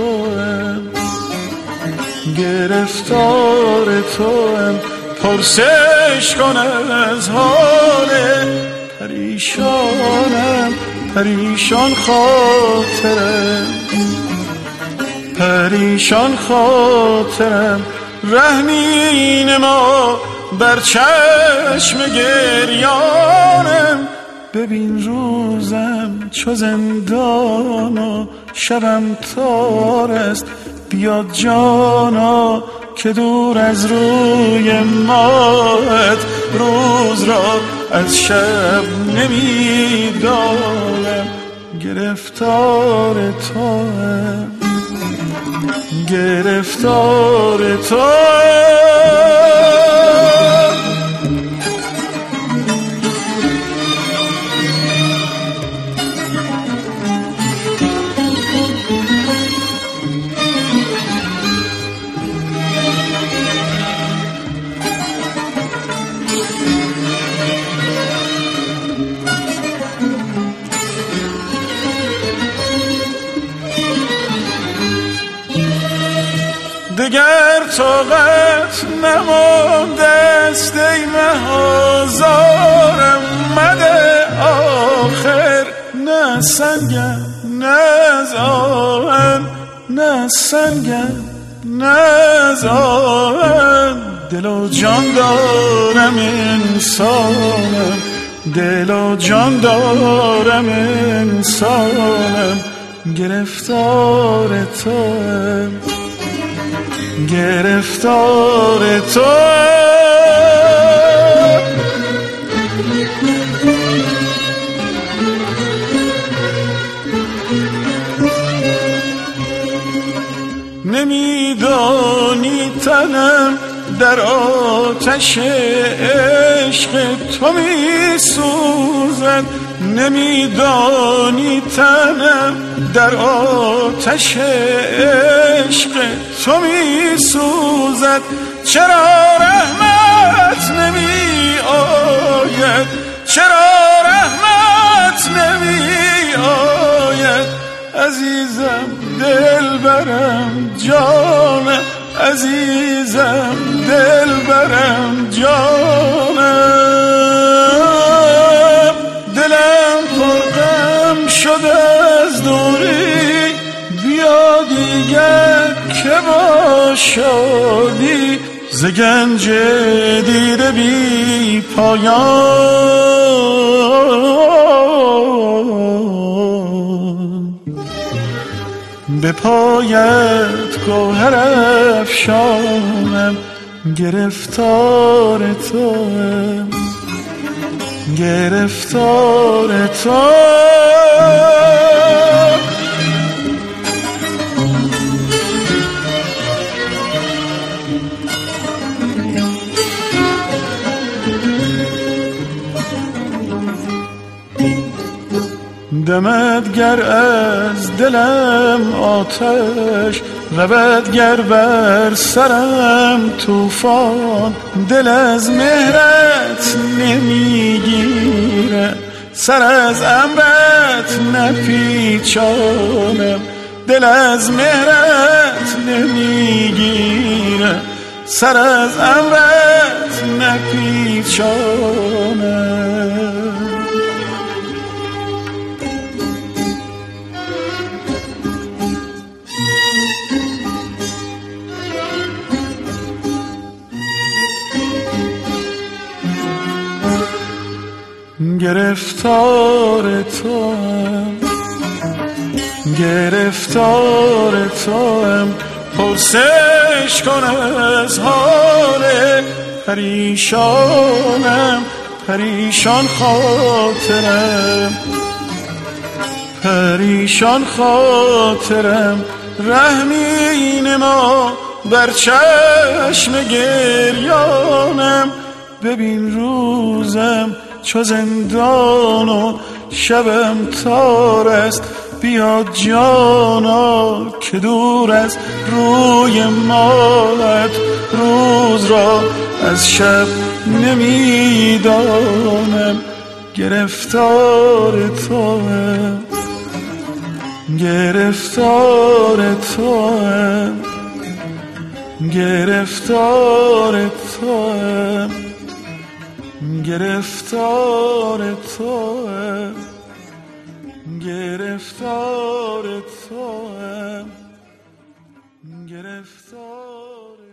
توام، گرفتار توام. پرسش کن از حال پریشانم، پریشان خاطرم، پریشان خاطرم. رحمین ما بر چشم گریانم. ببین روزم چو زندان و شبم تار است. بیاد جانا که دور از روی ماهت روز را از شب نمیدانم. گرفتار توام، گرفتار توام. دگر طاقت نمانده است ای مهازارم. مده آخر نه سنگم نه از آهن، نه سنگم نه از آهن. دل و جان دارم انسانم، دل و جان دارم انسانم. گرفتار توام، گرفتار توام. نمیدانی تنم در آتش عشق تو میسوزد. نمیدانی تنم در آتش عشق تو میسوزد. چرا رحمت نمی آید، چرا رحمت نمی آید. عزیزم دلبرم جانم، عزیزم دلبرم جانم. دلم پرغم شده از دوری، بیا دیگر که با شادی ز گنج دیده بی پایان. به پایت گوهر افشانم. گرفتار توام، گرفتار توام. دمد گر از دلم آتش، رود گر بر سرم طوفان. دل از مهرت نمیگیره، سر از امرت نپیچانم. دل از مهرت نمیگیره، سر از امرت نپیچانم. گرفتار توام، گرفتار توام. پرسش کن از حال پریشانم، پریشان خاطرم، پریشان خاطرم. رحمین ما بر چشم گریانم. ببین روزم چو زندان و شبم تار است. بیاد جانا که دور از روی ماهت روز را از شب نمیدانم. گرفتار توام، گرفتار توام، گرفتار توام، گرفتار توام، گرفتار توام، گرفتار